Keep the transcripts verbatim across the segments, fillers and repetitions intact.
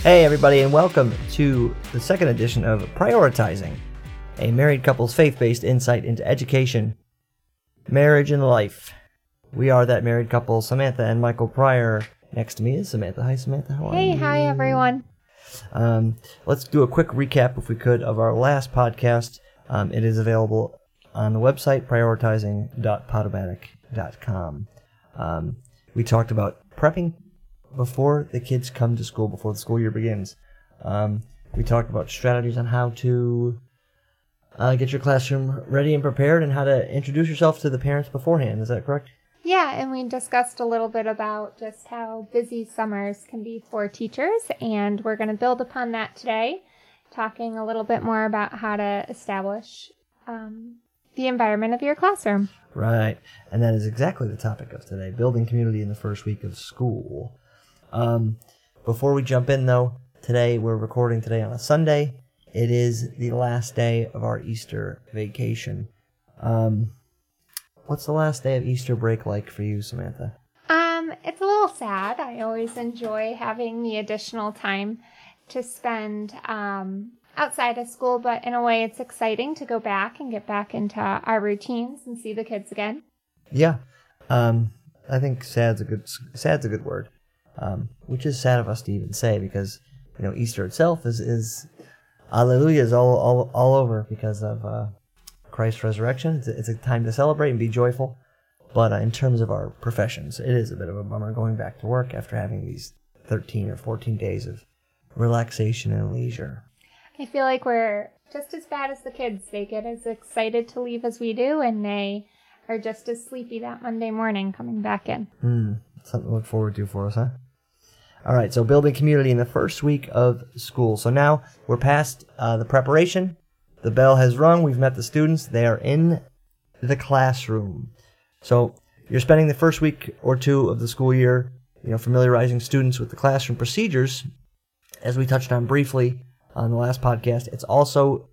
Hey everybody, and welcome to the second edition of Prioritizing, a married couple's faith-based insight into education, marriage, and life. We are that married couple, Samantha and Michael Pryor. Next to me is Samantha. Hi Samantha, how are hey, you? Hey, hi everyone. Um, let's do a quick recap, if we could, of our last podcast. Um, it is available on the website, prioritizing dot podomatic dot com. Um, we talked about prepping before the kids come to school, before the school year begins. Um, we talked about strategies on how to uh, get your classroom ready and prepared, and how to introduce yourself to the parents beforehand. Is that correct? Yeah, and we discussed a little bit about just how busy summers can be for teachers, and we're going to build upon that today, talking a little bit more about how to establish um, the environment of your classroom. Right, and that is exactly the topic of today, building community in the first week of school. Um, before we jump in, though, today we're recording today on a Sunday. It is the last day of our Easter vacation. Um, what's the last day of Easter break like for you, Samantha? Um, it's a little sad. I always enjoy having the additional time to spend um, outside of school, but in a way it's exciting to go back and get back into our routines and see the kids again. Yeah, um, I think sad's a good sad's a good word. Um, which is sad of us to even say, because, you know, Easter itself is, is Alleluia is all, all, all over because of uh, Christ's resurrection. It's a, it's a time to celebrate and be joyful. But uh, in terms of our professions, it is a bit of a bummer going back to work after having these thirteen or fourteen days of relaxation and leisure. I feel like we're just as bad as the kids. They get as excited to leave as we do, and they are just as sleepy that Monday morning coming back in. Hmm, something to look forward to for us, huh? All right, so building community in the first week of school. So now we're past uh, the preparation. The bell has rung. We've met the students. They are in the classroom. So you're spending the first week or two of the school year, you know, familiarizing students with the classroom procedures. As we touched on briefly on the last podcast, it's also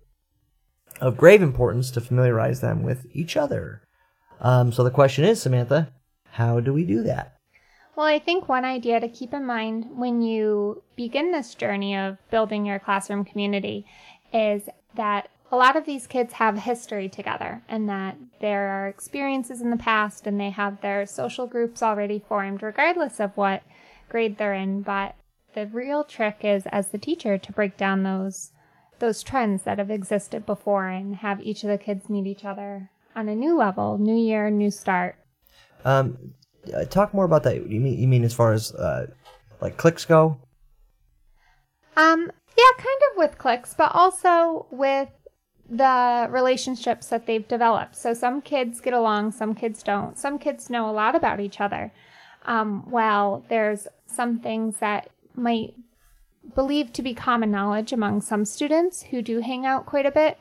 of grave importance to familiarize them with each other. Um, so the question is, Samantha, how do we do that? Well, I think one idea to keep in mind when you begin this journey of building your classroom community is that a lot of these kids have history together, and that there are experiences in the past, and they have their social groups already formed, regardless of what grade they're in. But the real trick is, as the teacher, to break down those those trends that have existed before and have each of the kids meet each other on a new level, new year, new start. Um. Uh, talk more about that. You mean you mean as far as uh, like cliques go? Um, yeah, kind of with cliques, but also with the relationships that they've developed. So some kids get along, some kids don't. Some kids know a lot about each other. Um, while there's some things that might believe to be common knowledge among some students who do hang out quite a bit,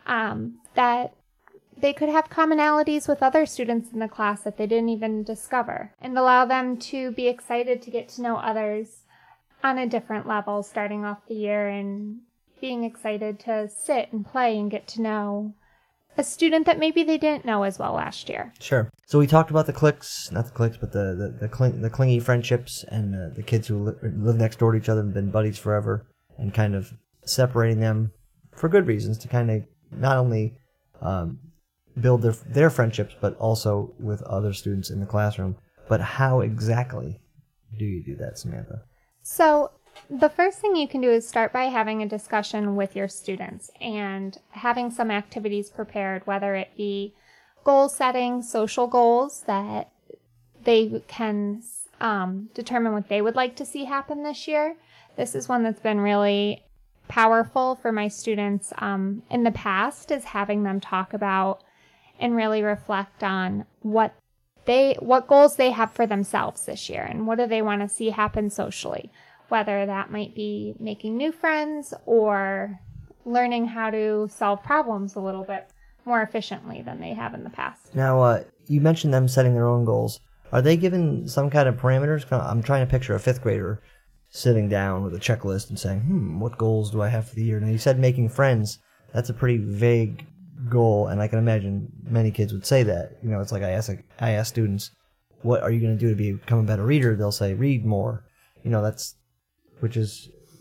um, that they could have commonalities with other students in the class that they didn't even discover, and allow them to be excited to get to know others on a different level, starting off the year and being excited to sit and play and get to know a student that maybe they didn't know as well last year. Sure. So we talked about the cliques, not the cliques, but the the the, cling, the clingy friendships, and uh, the kids who li- live next door to each other and been buddies forever, and kind of separating them for good reasons, to kind of not only um, build their their friendships, but also with other students in the classroom. But how exactly do you do that, Samantha? So the first thing you can do is start by having a discussion with your students and having some activities prepared, whether it be goal setting, social goals that they can um, determine what they would like to see happen this year. This is one that's been really powerful for my students um, in the past, is having them talk about and really reflect on what they what goals they have for themselves this year, and what do they want to see happen socially, whether that might be making new friends or learning how to solve problems a little bit more efficiently than they have in the past. Now, uh, you mentioned them setting their own goals. Are they given some kind of parameters? I'm trying to picture a fifth grader sitting down with a checklist and saying, hmm, what goals do I have for the year? Now, you said making friends. That's a pretty vague goal, and I can imagine many kids would say that. You know, it's like I ask I ask students, what are you going to do to become a better reader? They'll say, read more. You know, that's, which is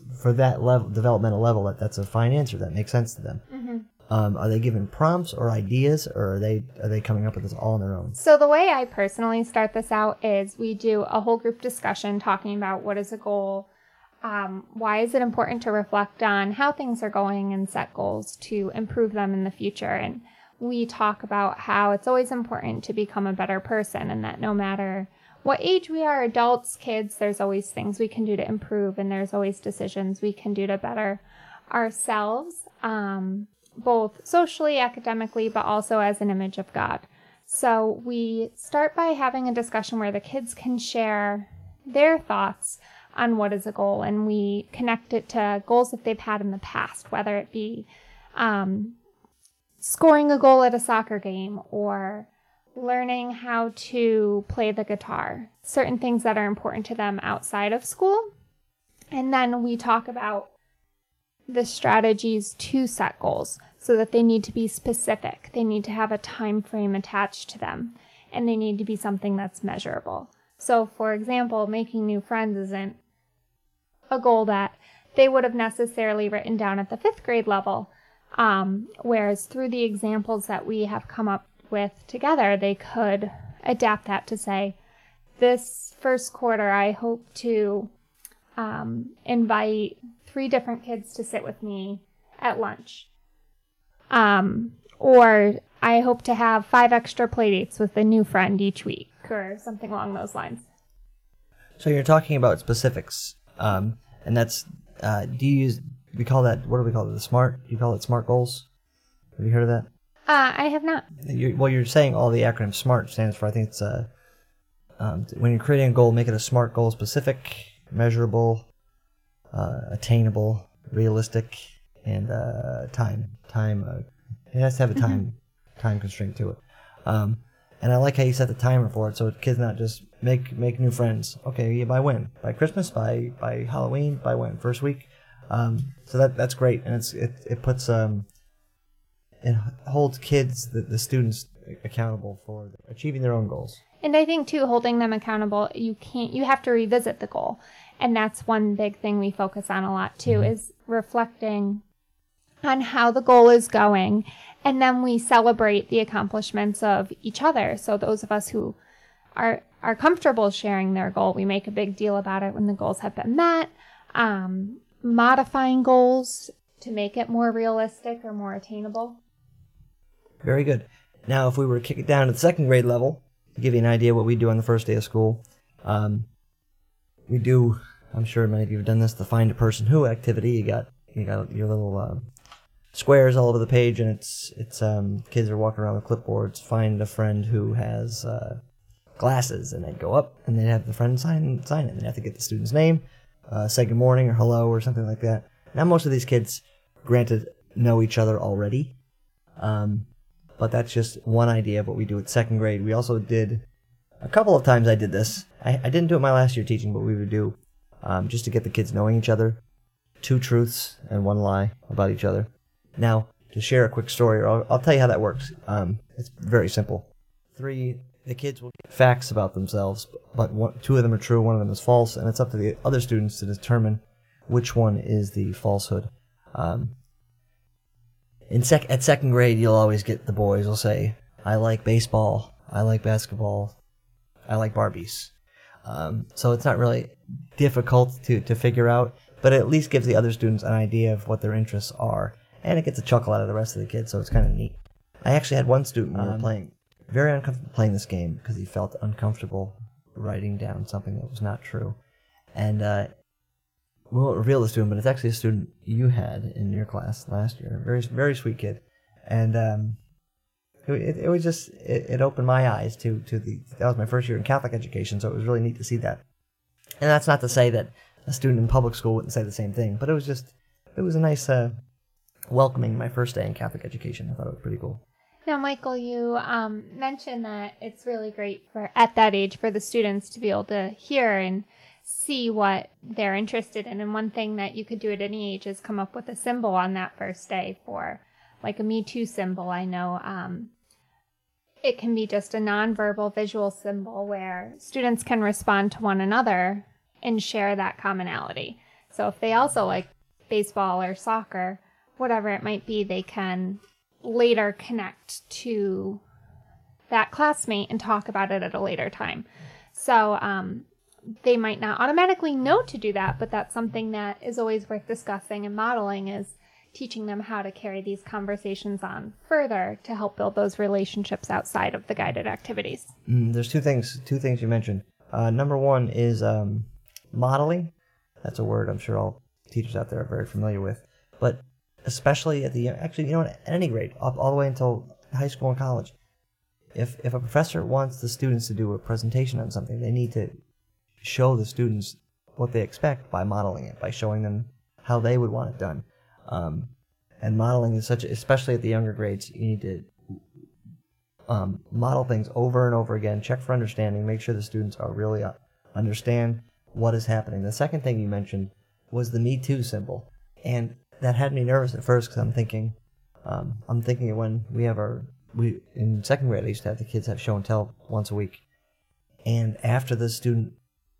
for that level, developmental level, that that's a fine answer. That makes sense to them. Mm-hmm. Um, are they given prompts or ideas, or are they are they coming up with this all on their own? So the way I personally start this out is we do a whole group discussion talking about what is a goal, um, why is it important to reflect on how things are going and set goals to improve them in the future. And we talk about how it's always important to become a better person, and that no matter what age we are, adults, kids, there's always things we can do to improve, and there's always decisions we can do to better ourselves. Um, both socially, academically, but also as an image of God. So we start by having a discussion where the kids can share their thoughts on what is a goal, and we connect it to goals that they've had in the past, whether it be um, scoring a goal at a soccer game or learning how to play the guitar, certain things that are important to them outside of school. And then we talk about the strategies to set goals, so that they need to be specific. They need to have a time frame attached to them, and they need to be something that's measurable. So, for example, making new friends isn't a goal that they would have necessarily written down at the fifth grade level, um, whereas through the examples that we have come up with together, they could adapt that to say, this first quarter, I hope to um, invite three different kids to sit with me at lunch. Um, or I hope to have five extra play dates with a new friend each week, or something along those lines. So you're talking about specifics, um, and that's, uh, do you use, we call that, what do we call it, the SMART? Do you call it SMART goals? Have you heard of that? Uh, I have not. You're, well, you're saying all the acronym SMART stands for, I think it's, uh, um, when you're creating a goal, make it a SMART goal: specific, measurable, uh, attainable, realistic, and uh, time. Time. Uh, it has to have a time mm-hmm. time constraint to it. Um, and I like how you set the timer for it, so the kids not just make make new friends. Okay, yeah, by when? By Christmas? By by Halloween? By when? First week? Um, so that that's great, and it's it it puts um it holds kids, the, the students, accountable for achieving their own goals. And I think too, holding them accountable, you can't you have to revisit the goal. And that's one big thing we focus on a lot too, mm-hmm. is reflecting on how the goal is going. And then we celebrate the accomplishments of each other. So those of us who are are comfortable sharing their goal, we make a big deal about it when the goals have been met. Um, modifying goals to make it more realistic or more attainable. Very good. Now, if we were to kick it down to the second grade level, to give you an idea what we do on the first day of school, um, we do, I'm sure many of you have done this, the Find a Person Who activity. You got you got your little uh, squares all over the page, and it's it's um, kids are walking around with clipboards. Find a friend who has uh, glasses, and they'd go up and they'd have the friend sign sign it. And they'd have to get the student's name, uh, say good morning or hello or something like that. Now, most of these kids, granted, know each other already, um, but that's just one idea of what we do at second grade. We also did, a couple of times I did this. I, I didn't do it my last year teaching, but we would do, um, just to get the kids knowing each other, two truths and one lie about each other. Now, to share a quick story, or I'll, I'll tell you how that works. Um, it's very simple. Three, the kids will get facts about themselves, but one, two of them are true, one of them is false, and it's up to the other students to determine which one is the falsehood. Um, in sec- at second grade, you'll always get the boys will say, I like baseball, I like basketball, I like Barbies. Um, so it's not really difficult to, to figure out, but it at least gives the other students an idea of what their interests are, and it gets a chuckle out of the rest of the kids, so it's kind of neat. I actually had one student when um, we were playing, very uncomfortable playing this game because he felt uncomfortable writing down something that was not true. And uh, we won't reveal this to him, but it's actually a student you had in your class last year. Very, very sweet kid. And um, it, it, it was just, it, it opened my eyes to, to the, that was my first year in Catholic education, so it was really neat to see that. And that's not to say that a student in public school wouldn't say the same thing, but it was just, it was a nice uh, welcoming my first day in Catholic education. I thought it was pretty cool. Now, Michael, you um, mentioned that it's really great for at that age for the students to be able to hear and see what they're interested in. And one thing that you could do at any age is come up with a symbol on that first day for, like a Me Too symbol. I know um, it can be just a nonverbal visual symbol where students can respond to one another and share that commonality. So if they also like baseball or soccer, whatever it might be, they can later connect to that classmate and talk about it at a later time. So um, they might not automatically know to do that, but that's something that is always worth discussing and modeling, is teaching them how to carry these conversations on further to help build those relationships outside of the guided activities. Mm, there's two things, two things you mentioned. Uh, number one is um, modeling. That's a word I'm sure all teachers out there are very familiar with. But especially at the, actually, you know, at any grade, up all the way until high school and college, if if a professor wants the students to do a presentation on something, they need to show the students what they expect by modeling it, by showing them how they would want it done. Um, and modeling is such, especially at the younger grades, you need to um, model things over and over again, check for understanding, make sure the students are really uh, understand what is happening. The second thing you mentioned was the Me Too symbol, and that had me nervous at first because I'm thinking, um, I'm thinking when we have our, we in second grade I used to have the kids have show and tell once a week, and after the student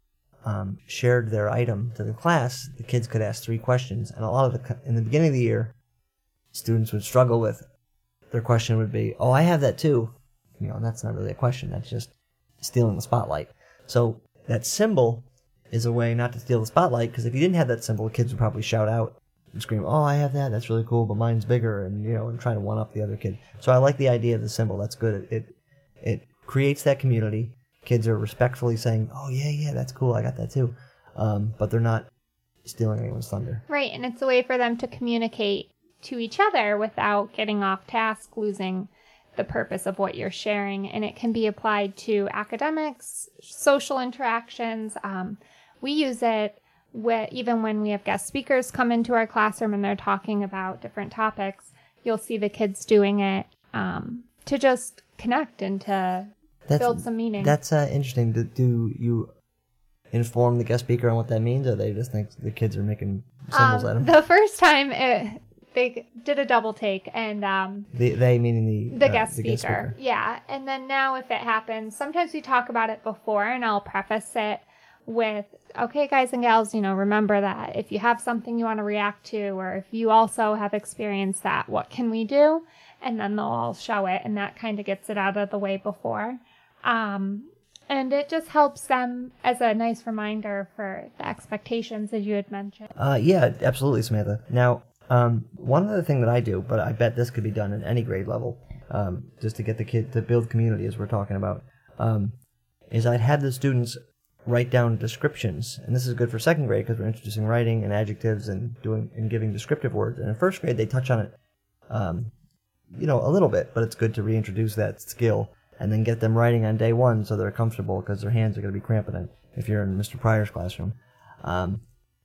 Um, shared their item to the class, the kids could ask three questions, and a lot of the in the beginning of the year, students would struggle with their question would be, "Oh, I have that too." You know, that's not really a question. That's just stealing the spotlight. So that symbol is a way not to steal the spotlight, because if you didn't have that symbol, the kids would probably shout out and scream, "Oh, I have that. That's really cool, but mine's bigger," and you know, and trying to one up the other kid. So I like the idea of the symbol. That's good. It it, it creates that community. Kids are respectfully saying, "Oh, yeah, yeah, that's cool. I got that too." Um, but they're not stealing anyone's thunder. Right, and it's a way for them to communicate to each other without getting off task, losing the purpose of what you're sharing. And it can be applied to academics, social interactions. Um, we use it with, even when we have guest speakers come into our classroom and they're talking about different topics. You'll see the kids doing it um, to just connect and to That's, build some meaning. That's uh, interesting. Do, do you inform the guest speaker on what that means, or they just think the kids are making symbols um, at them? The first time it, they did a double take, and um, the, they meaning the the, uh, guest, the speaker. guest speaker. Yeah, and then now if it happens, sometimes we talk about it before, and I'll preface it with, "Okay, guys and gals, you know, remember that if you have something you want to react to, or if you also have experienced that, what can we do?" And then they'll all show it, and that kind of gets it out of the way before. Um, and it just helps them as a nice reminder for the expectations, as you had mentioned. Uh, yeah, absolutely, Samantha. Now, um, one other thing that I do, but I bet this could be done at any grade level, um, just to get the kid to build community, as we're talking about, um, is I'd have the students write down descriptions, and this is good for second grade because we're introducing writing and adjectives and doing and giving descriptive words. And in first grade, they touch on it, um, you know, a little bit, but it's good to reintroduce that skill. And then get them writing on day one so they're comfortable, because their hands are going to be cramping if you're in Mister Pryor's classroom. Um,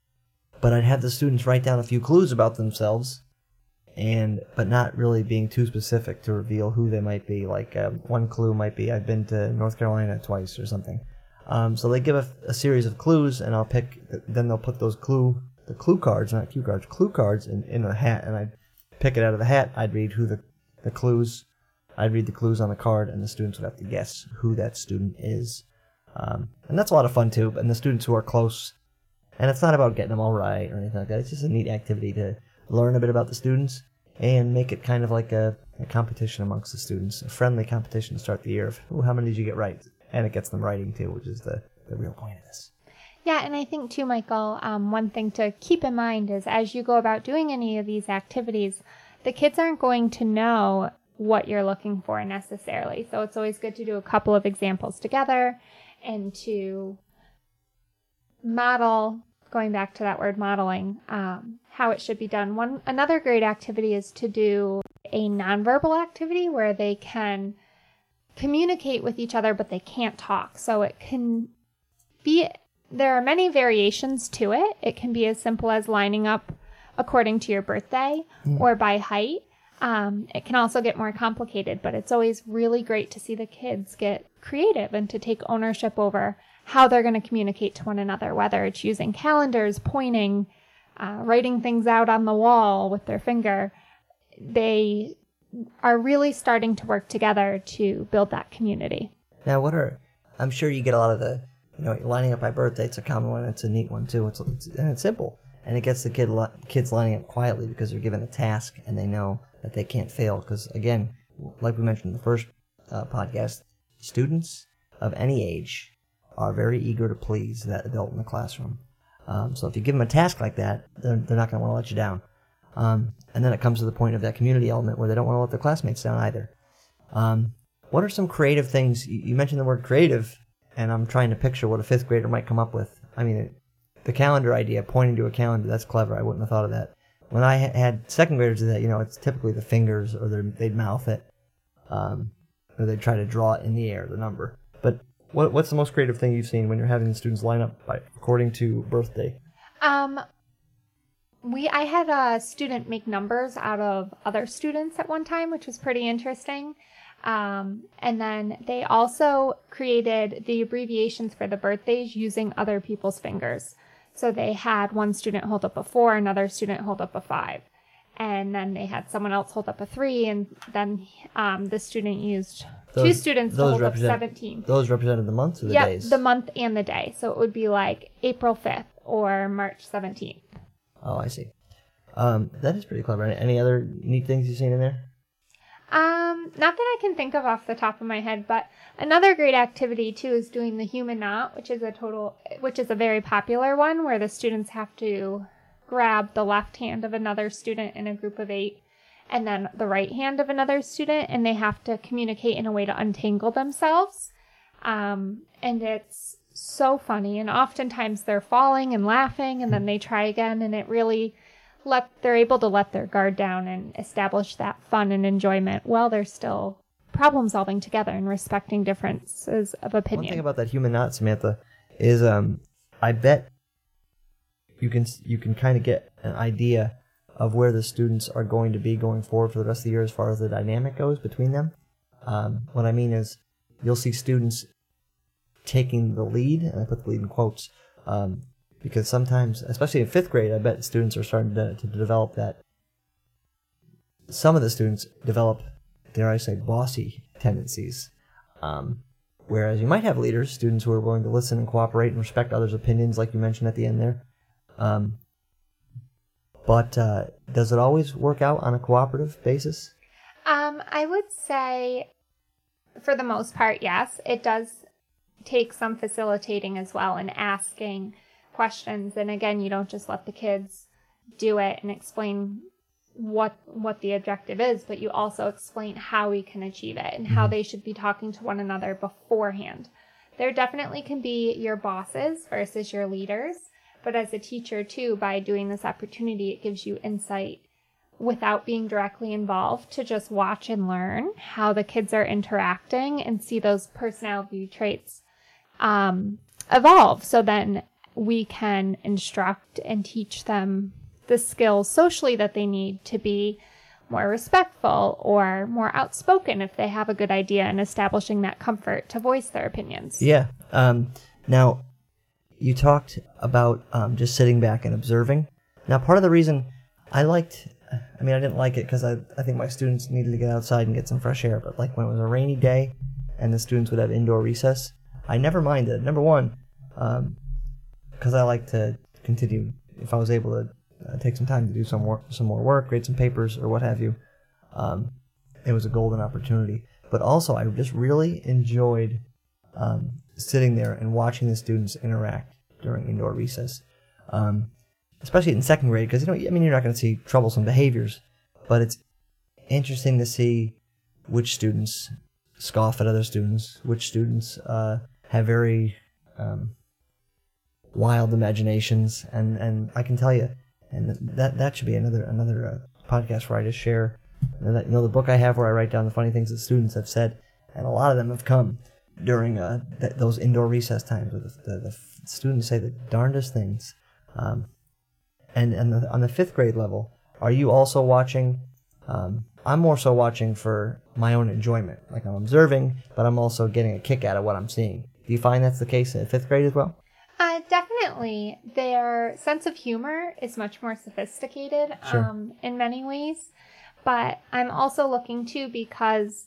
but I'd have the students write down a few clues about themselves, and but not really being too specific to reveal who they might be. Like uh, one clue might be, "I've been to North Carolina twice," or something. Um, so they give a, a series of clues, and I'll pick. Then they'll put those clue, the clue cards, not cue cards, clue cards in, in a hat, and I'd pick it out of the hat. I'd read who the the clues. I'd read the clues on the card, and the students would have to guess who that student is. Um, and that's a lot of fun, too. And the students who are close, and it's not about getting them all right or anything like that. It's just a neat activity to learn a bit about the students and make it kind of like a, a competition amongst the students, a friendly competition to start the year of, "Ooh, how many did you get right?" And it gets them writing, too, which is the, the real point of this. Yeah, and I think, too, Michael, um, one thing to keep in mind is as you go about doing any of these activities, the kids aren't going to know what you're looking for necessarily. So it's always good to do a couple of examples together and to model, going back to that word modeling, um, how it should be done. One another great activity is to do a nonverbal activity where they can communicate with each other, but they can't talk. So it can be, there are many variations to it. It can be as simple as lining up according to your birthday mm. or by height. Um, it can also get more complicated, but it's always really great to see the kids get creative and to take ownership over how they're going to communicate to one another, whether it's using calendars, pointing, uh, writing things out on the wall with their finger. They are really starting to work together to build that community. Now, what are, I'm sure you get a lot of the, you know, lining up by birthday, it's a common one, it's a neat one too, it's, it's and it's simple. and it gets the kid li- kids lining up quietly because they're given a task and they know that they can't fail. Because again, like we mentioned in the first uh, podcast, students of any age are very eager to please that adult in the classroom. Um, so if you give them a task like that, they're, they're not going to want to let you down. Um, and then it comes to the point of that community element where they don't want to let their classmates down either. Um, what are some creative things? You, you mentioned the word creative, and I'm trying to picture what a fifth grader might come up with. I mean, it, the calendar idea, pointing to a calendar, that's clever. I wouldn't have thought of that. When I ha- had second graders do that, you know, it's typically the fingers, or they'd mouth it, um, or they'd try to draw it in the air, the number. But what, what's the most creative thing you've seen when you're having the students line up by, according to birthday? Um, we I had a student make numbers out of other students at one time, which was pretty interesting. Um, and then they also created the abbreviations for the birthdays using other people's fingers. So they had one student hold up a four, another student hold up a five. And then they had someone else hold up a three, and then um, the student used those, two students to hold up seventeen. Those represented the months or the yep, days? the month and the day. So it would be like April fifth or March seventeenth. Oh, I see. Um, that is pretty clever. Any other neat things you've seen in there? Um, not that I can think of off the top of my head, but another great activity too is doing the human knot, which is a total, which is a very popular one where the students have to grab the left hand of another student in a group of eight and then the right hand of another student, and they have to communicate in a way to untangle themselves. Um, and it's so funny, and oftentimes they're falling and laughing, and then they try again, and it really let they're able to let their guard down and establish that fun and enjoyment while they're still problem solving together and respecting differences of opinion. One thing about that human knot, Samantha, is um, I bet you can you can kind of get an idea of where the students are going to be going forward for the rest of the year as far as the dynamic goes between them. Um, what I mean is you'll see students taking the lead, and I put the lead in quotes, um, because sometimes, especially in fifth grade, I bet students are starting to, to develop that. Some of the students develop, dare I say, bossy tendencies. Um, whereas you might have leaders, students who are willing to listen and cooperate and respect others' opinions, like you mentioned at the end there. Um, but uh, does it always work out on a cooperative basis? Um, I would say, for the most part, yes. It does take some facilitating as well and asking questions. And again, you don't just let the kids do it and explain what what the objective is, but you also explain how we can achieve it and how they should be talking to one another beforehand. There definitely can be your bosses versus your leaders, but as a teacher too, by doing this opportunity, it gives you insight without being directly involved to just watch and learn how the kids are interacting and see those personality traits um, evolve. So then we can instruct and teach them the skills socially that they need to be more respectful or more outspoken if they have a good idea, and establishing that comfort to voice their opinions. Yeah. Um, now, you talked about um, just sitting back and observing. Now, part of the reason I liked, I mean, I didn't like it because I, I think my students needed to get outside and get some fresh air, but like when it was a rainy day and the students would have indoor recess, I never minded. Number one, um, because I like to continue, if I was able to uh, take some time to do some work, some more work, grade some papers, or what have you, um, it was a golden opportunity. But also, I just really enjoyed um, sitting there and watching the students interact during indoor recess, um, especially in second grade, because, you know, I mean, you're not going to see troublesome behaviors, but it's interesting to see which students scoff at other students, which students uh, have very um, wild imaginations, and, and I can tell you, and that that should be another another uh, podcast where I just share, you know, that, you know, the book I have where I write down the funny things that students have said, and a lot of them have come during uh, th- those indoor recess times where the, the, the students say the darndest things. Um, and and the, on the fifth grade level, are you also watching? Um, I'm more so watching for my own enjoyment. Like, I'm observing, but I'm also getting a kick out of what I'm seeing. Do you find that's the case in fifth grade as well? Uh, definitely. Their sense of humor is much more sophisticated Sure. um, in many ways. But I'm also looking too, because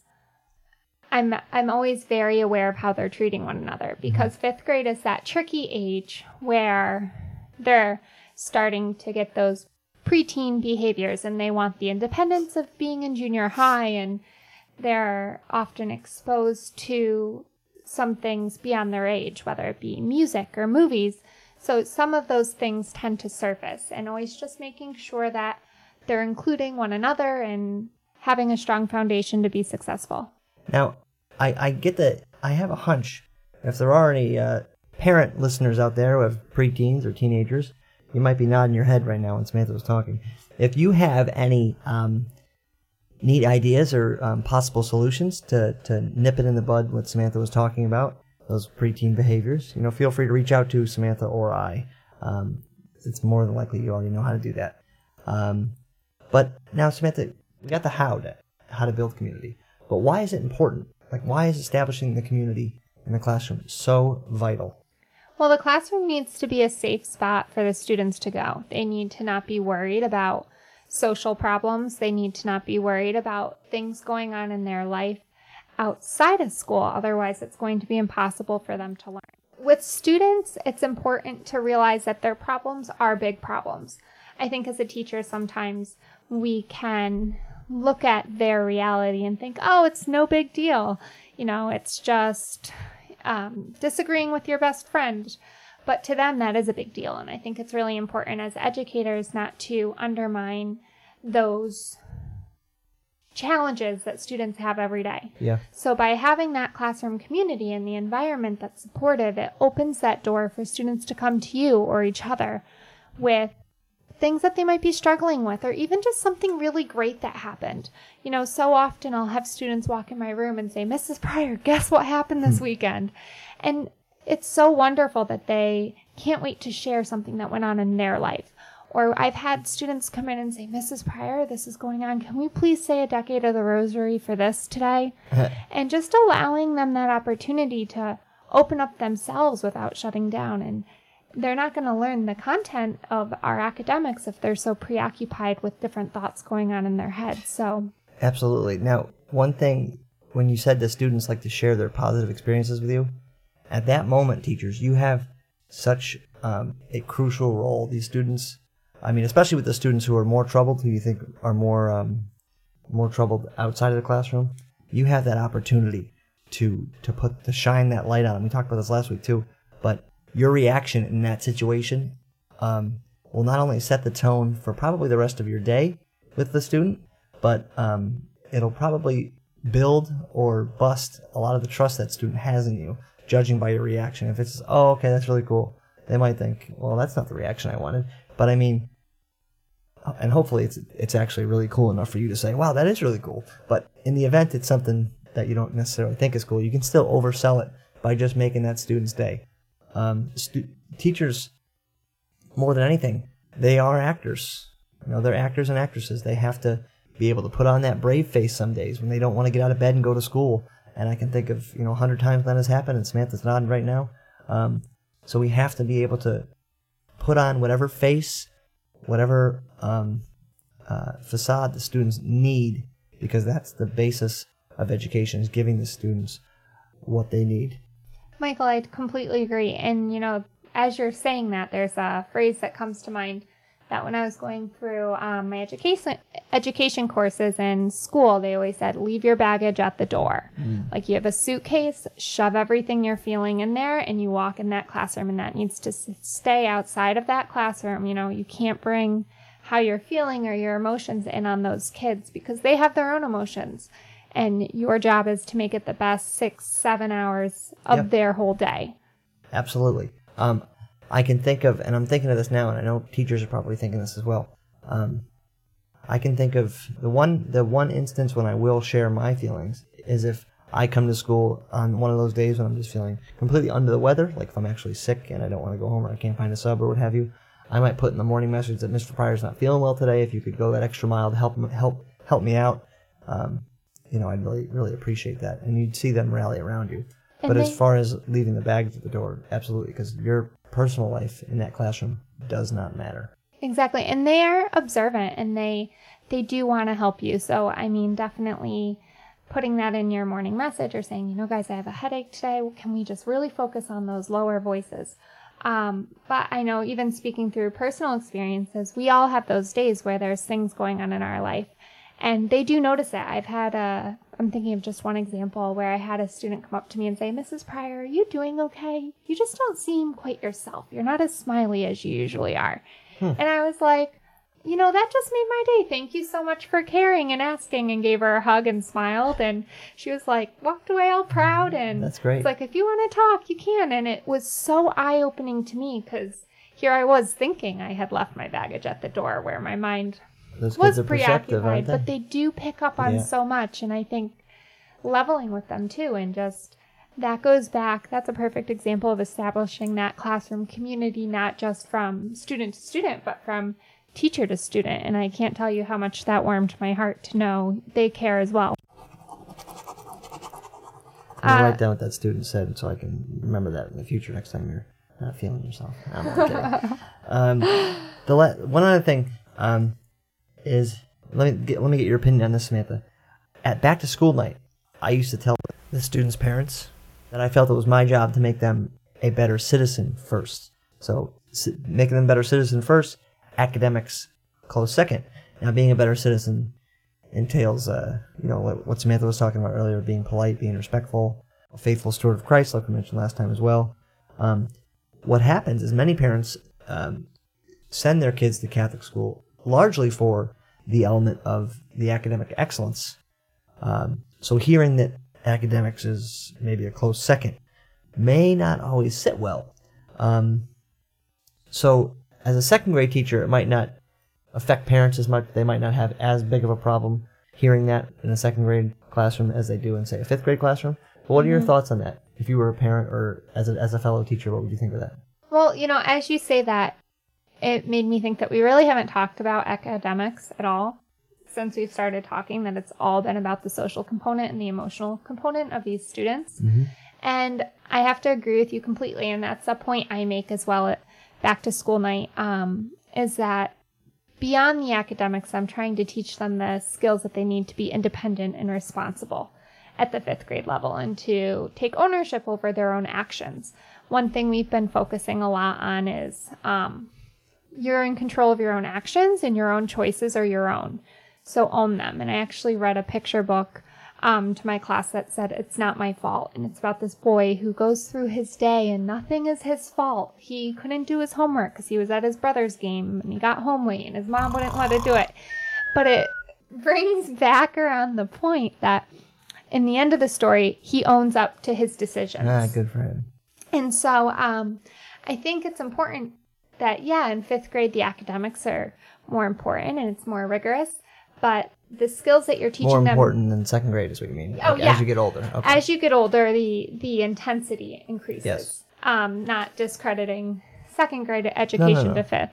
I'm I'm always very aware of how they're treating one another, because mm-hmm. fifth grade is that tricky age where they're starting to get those preteen behaviors, and they want the independence of being in junior high, and they're often exposed to some things beyond their age, whether it be music or movies. So some of those things tend to surface, and always just making sure that they're including one another and having a strong foundation to be successful. Now, I, I get that. I have a hunch. If there are any uh, parent listeners out there who have preteens or teenagers, you might be nodding your head right now when Samantha was talking. If you have any um, neat ideas or um, possible solutions to, to nip it in the bud what Samantha was talking about, those preteen behaviors, you know, feel free to reach out to Samantha or I. Um, it's more than likely you already know how to do that. Um, but now, Samantha, we got the how to, how to build community. But why is it important? Like, why is establishing the community in the classroom so vital? Well, the classroom needs to be a safe spot for the students to go. They need to not be worried about social problems. They need to not be worried about things going on in their life outside of school. Otherwise, it's going to be impossible for them to learn. With students, it's important to realize that their problems are big problems. I think as a teacher, sometimes we can look at their reality and think, oh, it's no big deal. You know, it's just um, disagreeing with your best friend. But to them, that is a big deal. And I think it's really important as educators not to undermine those challenges that students have every day. Yeah. So by having that classroom community and the environment that's supportive, it opens that door for students to come to you or each other with things that they might be struggling with, or even just something really great that happened. You know, so often I'll have students walk in my room and say, Missus Pryor, guess what happened this weekend? And it's so wonderful that they can't wait to share something that went on in their life. Or I've had students come in and say, Missus Pryor, this is going on. Can we please say a decade of the rosary for this today? And just allowing them that opportunity to open up themselves without shutting down. And they're not going to learn the content of our academics if they're so preoccupied with different thoughts going on in their head. So, absolutely. Now, one thing, when you said the students like to share their positive experiences with you, at that moment, teachers, you have such um, a crucial role. These students, I mean, especially with the students who are more troubled, who you think are more um, more troubled outside of the classroom, you have that opportunity to to put to shine that light on them. We talked about this last week too, but your reaction in that situation um, will not only set the tone for probably the rest of your day with the student, but um, it'll probably build or bust a lot of the trust that student has in you, judging by your reaction. If it's, oh, okay, that's really cool, they might think, well, that's not the reaction I wanted. But I mean, and hopefully it's it's actually really cool enough for you to say, wow, that is really cool. But in the event it's something that you don't necessarily think is cool, you can still oversell it by just making that student's day. Um, stu- teachers, more than anything, they are actors. You know, they're actors and actresses. They have to be able to put on that brave face some days when they don't want to get out of bed and go to school. And I can think of, you know, a hundred times that has happened, and Samantha's nodding right now. Um, so we have to be able to put on whatever face, whatever um, uh, facade the students need, because that's the basis of education, is giving the students what they need. Michael, I completely agree. And, you know, as you're saying that, there's a phrase that comes to mind that when I was going through um, my education education courses in school, they always said, leave your baggage at the door. Mm. Like, you have a suitcase, shove everything you're feeling in there, and you walk in that classroom, and that needs to stay outside of that classroom. You know, you can't bring how you're feeling or your emotions in on those kids, because they have their own emotions. And your job is to make it the best six, seven hours of yep. their whole day. Absolutely. Um, I can think of, and I'm thinking of this now, and I know teachers are probably thinking this as well. Um, I can think of the one, the one instance when I will share my feelings is if I come to school on one of those days when I'm just feeling completely under the weather, like if I'm actually sick and I don't want to go home or I can't find a sub or what have you. I might put in the morning message that Mister Pryor's not feeling well today. If you could go that extra mile to help help help me out. Um, You know, I'd really, really appreciate that. And you'd see them rally around you. And but they, as far as leaving the baggage at the door, absolutely, because your personal life in that classroom does not matter. Exactly. And they are observant, and they they do want to help you. So, I mean, definitely putting that in your morning message or saying, you know, guys, I have a headache today. Can we just really focus on those lower voices? Um, but I know even speaking through personal experiences, we all have those days where there's things going on in our life, and they do notice it. I've had a, I'm thinking of just one example where I had a student come up to me and say, Missus Pryor, are you doing okay? You just don't seem quite yourself. You're not as smiley as you usually are. Hmm. And I was like, you know, that just made my day. Thank you so much for caring and asking, and gave her a hug and smiled. And she was like, walked away all proud. And that's great. It's like, if you want to talk, you can. And it was so eye-opening to me, because here I was thinking I had left my baggage at the door, where my mind Those was kids are perceptive, aren't preoccupied. they? But they do pick up on Yeah. so much. And I think leveling with them too, and just that goes back. That's a perfect example of establishing that classroom community, not just from student to student, but from teacher to student. And I can't tell you how much that warmed my heart to know they care as well. I'll Uh, write down what that student said so I can remember that in the future next time you're not feeling yourself. I'm not kidding. um, the la- one other thing um, is, let me get, let me get your opinion on this, Samantha. At back to school night, I used to tell the students' parents that I felt it was my job to make them a better citizen first. So c- making them a better citizen first, academics close second. Now, being a better citizen entails, uh, you know, what, what Samantha was talking about earlier, being polite, being respectful, a faithful steward of Christ, like we mentioned last time as well. Um, what happens is many parents um, send their kids to Catholic school largely for the element of the academic excellence. Um, so hearing that academics is maybe a close second may not always sit well. Um, so as a second grade teacher, it might not affect parents as much. They might not have as big of a problem hearing that in a second grade classroom as they do in, say, a fifth grade classroom. But what are your thoughts on that? If you were a parent or as a, as a fellow teacher, what would you think of that? Well, you know, as you say that, it made me think that we really haven't talked about academics at all since we've started talking, that it's all been about the social component and the emotional component of these students. Mm-hmm. And I have to agree with you completely. And that's a point I make as well at back to school night, um, is that beyond the academics, I'm trying to teach them the skills that they need to be independent and responsible at the fifth grade level, and to take ownership over their own actions. One thing we've been focusing a lot on is um, you're in control of your own actions, and your own choices are your own. So own them. And I actually read a picture book um, to my class that said, "It's not my fault." And it's about this boy who goes through his day and nothing is his fault. He couldn't do his homework because he was at his brother's game and he got home late and his mom wouldn't let him do it. But it brings back around the point that in the end of the story, he owns up to his decisions. Ah, good for him. And so um, I think it's important that, yeah, in fifth grade, the academics are more important and it's more rigorous. But the skills that you're teaching More them... important than second grade is what you mean. Oh, like, yeah. As you get older. Okay. As you get older, the, the intensity increases. Yes. Um, not discrediting second grade education No, no, no. to fifth.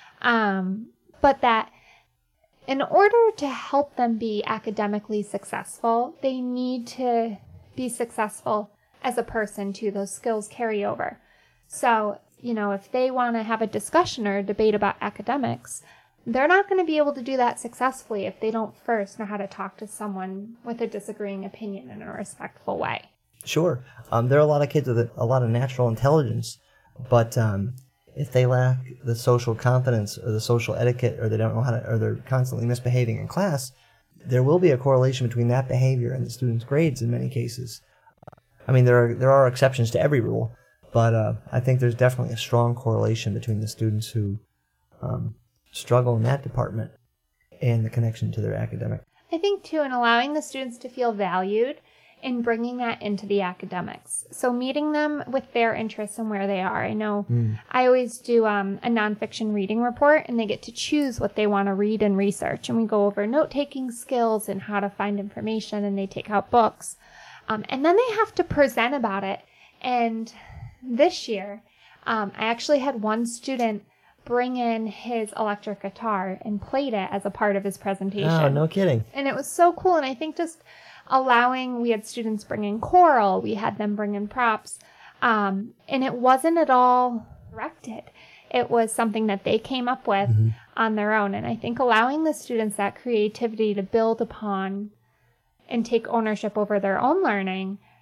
Um, but that in order to help them be academically successful, they need to be successful as a person too. Those skills carry over. So, you know, if they want to have a discussion or a debate about academics, they're not going to be able to do that successfully if they don't first know how to talk to someone with a disagreeing opinion in a respectful way. Sure. Um, there are a lot of kids with a, a lot of natural intelligence, but um, if they lack the social confidence or the social etiquette, or they don't know how to, or they're constantly misbehaving in class, there will be a correlation between that behavior and the student's grades in many cases. I mean, there are there are exceptions to every rule, but uh, I think there's definitely a strong correlation between the students who um, struggle in that department and the connection to their academic. I think, too, in allowing the students to feel valued and bringing that into the academics. So meeting them with their interests and where they are. I know mm. I always do um, a nonfiction reading report, and they get to choose what they want to read and research. And we go over note-taking skills and how to find information, and they take out books. Um, and then they have to present about it. And this year, um, I actually had one student bring in his electric guitar and played it as a part of his presentation. Oh, no kidding. And it was so cool. And I think just allowing, we had students bring in choral, we had them bring in props, um, and it wasn't at all directed. It was something that they came up with mm-hmm. on their own. And I think allowing the students that creativity to build upon and take ownership over their own learning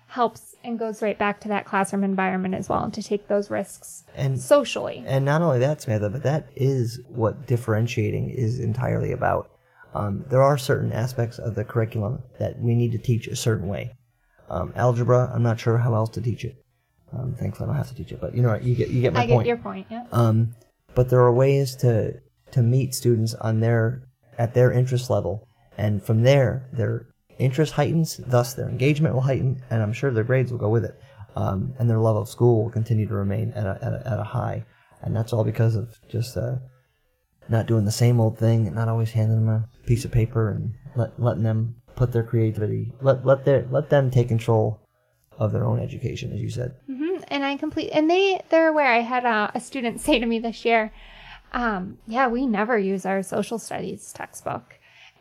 helps and goes right back to that classroom environment as well, and to take those risks And socially. And not only that, Samantha, but that is what differentiating is entirely about. Um, there are certain aspects of the curriculum that we need to teach a certain way. Um, algebra, I'm not sure how else to teach it. Um, thankfully, I don't have to teach it, but you know, you get you get my I get point. your point. Yeah. Um, but there are ways to to meet students on their at their interest level, and from there, their interest heightens, thus their engagement will heighten, and I'm sure their grades will go with it, um, and their love of school will continue to remain at a, at a, at a high, and that's all because of just uh, not doing the same old thing, and not always handing them a piece of paper and let, letting them put their creativity, let let their let them take control of their own education, as you said. Mm-hmm. And I complete, and they they're aware. I had a, a student say to me this year, um, "Yeah, we never use our social studies textbook."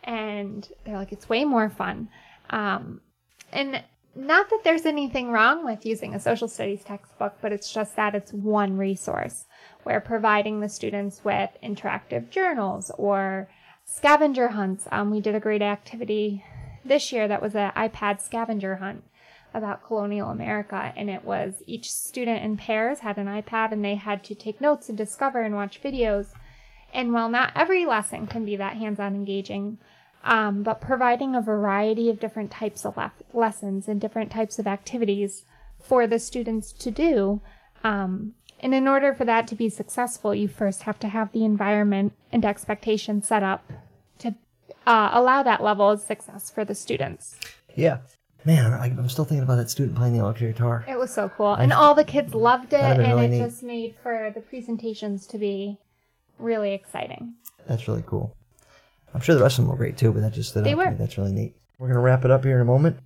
And they're like, it's way more fun. Um, and not that there's anything wrong with using a social studies textbook, but it's just that it's one resource. We're providing the students with interactive journals or scavenger hunts. Um, we did a great activity this year that was an iPad scavenger hunt about colonial America. And it was each student in pairs had an iPad, and they had to take notes and discover and watch videos. And while not every lesson can be that hands-on engaging, Um, but providing a variety of different types of le- lessons and different types of activities for the students to do. Um, and in order for that to be successful, you first have to have the environment and expectations set up to uh, allow that level of success for the students. Yeah. Man, I, I'm still thinking about that student playing the electric guitar. It was so cool. And all the kids loved it, and really it neat. just made for the presentations to be really exciting. That's really cool. I'm sure the rest of them were great too, but that just stood They out to were. me. That's really neat. We're going to wrap it up here in a moment.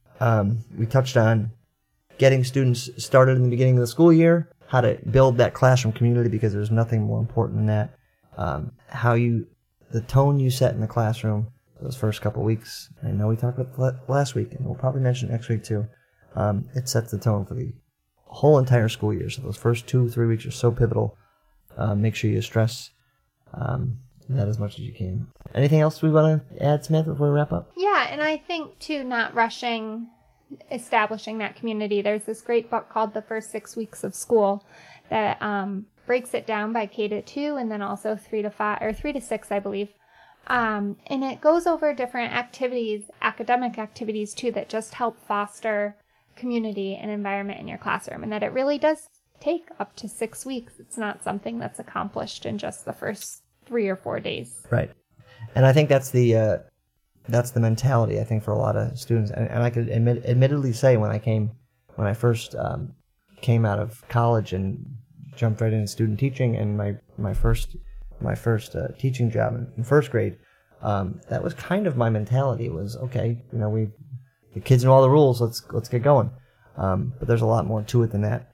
Um, we touched on getting students started in the beginning of the school year, how to build that classroom community, because there's nothing more important than that. Um, how you, the tone you set in the classroom those first couple of weeks. I know we talked about that last week, and we'll probably mention it next week too. Um, it sets the tone for the whole entire school year. So those first two, three weeks are so pivotal. Uh, make sure you stress um, that as much as you can. Anything else we want to add, Samantha, before we wrap up? Yeah, and I think, too, not rushing establishing that community. There's this great book called The First Six Weeks of School that um, breaks it down by K to two and then also three to five, or three to six, I believe. Um, and it goes over different activities, academic activities, too, that just help foster community and environment in your classroom, and that it really does take up to six weeks. It's not something that's accomplished in just the first three or four days. Right. And I think that's the uh, that's the mentality, I think, for a lot of students. And, and I could admit, admittedly say when I came, when I first um, came out of college and jumped right into student teaching, and my, my first my first uh, teaching job in, in first grade, um, that was kind of my mentality. It was, okay, you know, we the kids know all the rules, let's let's get going. Um, but there's a lot more to it than that.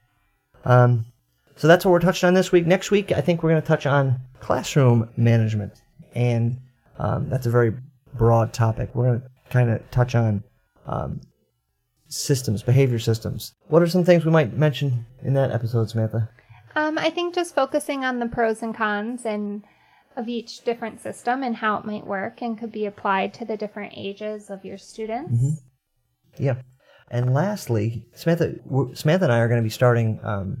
Um, so that's what we're touching on this week. Next week, I think we're going to touch on classroom management, and um, that's a very broad topic. We're going to kind of touch on um, systems, behavior systems. What are some things we might mention in that episode, Samantha? Um, I think just focusing on the pros and cons and of each different system and how it might work and could be applied to the different ages of your students. Mm-hmm. Yeah. And lastly, Samantha, Samantha and I are going to be starting um,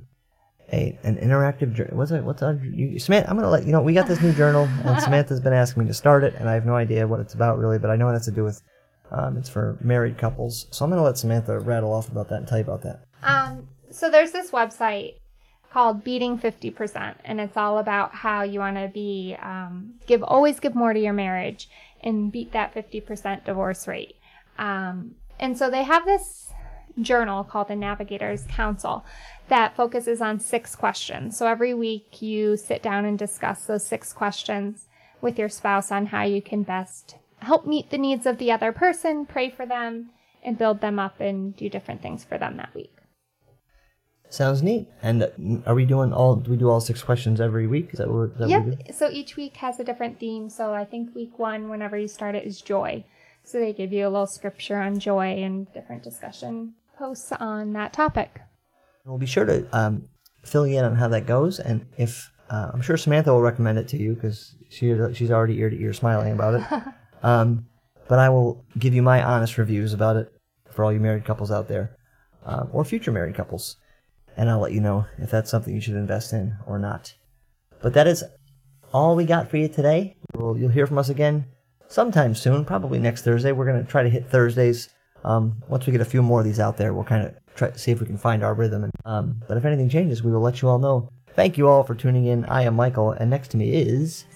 a an interactive journal. What's it? What's our, you, Samantha? I'm going to let you know. We got this new journal, and Samantha's been asking me to start it, and I have no idea what it's about really, but I know it has to do with. Um, it's for married couples, so I'm going to let Samantha rattle off about that and tell you about that. Um, so there's this website called Beating fifty percent, and it's all about how you want to be um, give always give more to your marriage and beat that fifty percent divorce rate. Um, and so they have this journal called the Navigators Council that focuses on six questions. So every week you sit down and discuss those six questions with your spouse on how you can best help meet the needs of the other person, pray for them, and build them up and do different things for them that week. Sounds neat. And uh, are we doing all? Do we do all six questions every week? Is that what, is that Yep. what we do? So each week has a different theme. So I think week one, whenever you start it, is joy. So they give you a little scripture on joy and different discussion posts on that topic. We'll be sure to um, fill you in on how that goes, and if uh, I'm sure Samantha will recommend it to you because she she's already ear to ear smiling about it. um, but I will give you my honest reviews about it for all you married couples out there. um, or future married couples. And I'll let you know if that's something you should invest in or not. But that is all we got for you today. We'll, you'll hear from us again sometime soon, probably next Thursday. We're going to try to hit Thursdays. Um, once we get a few more of these out there, we'll kind of try to see if we can find our rhythm. And, um, but if anything changes, we will let you all know. Thank you all for tuning in. I am Michael, and next to me is...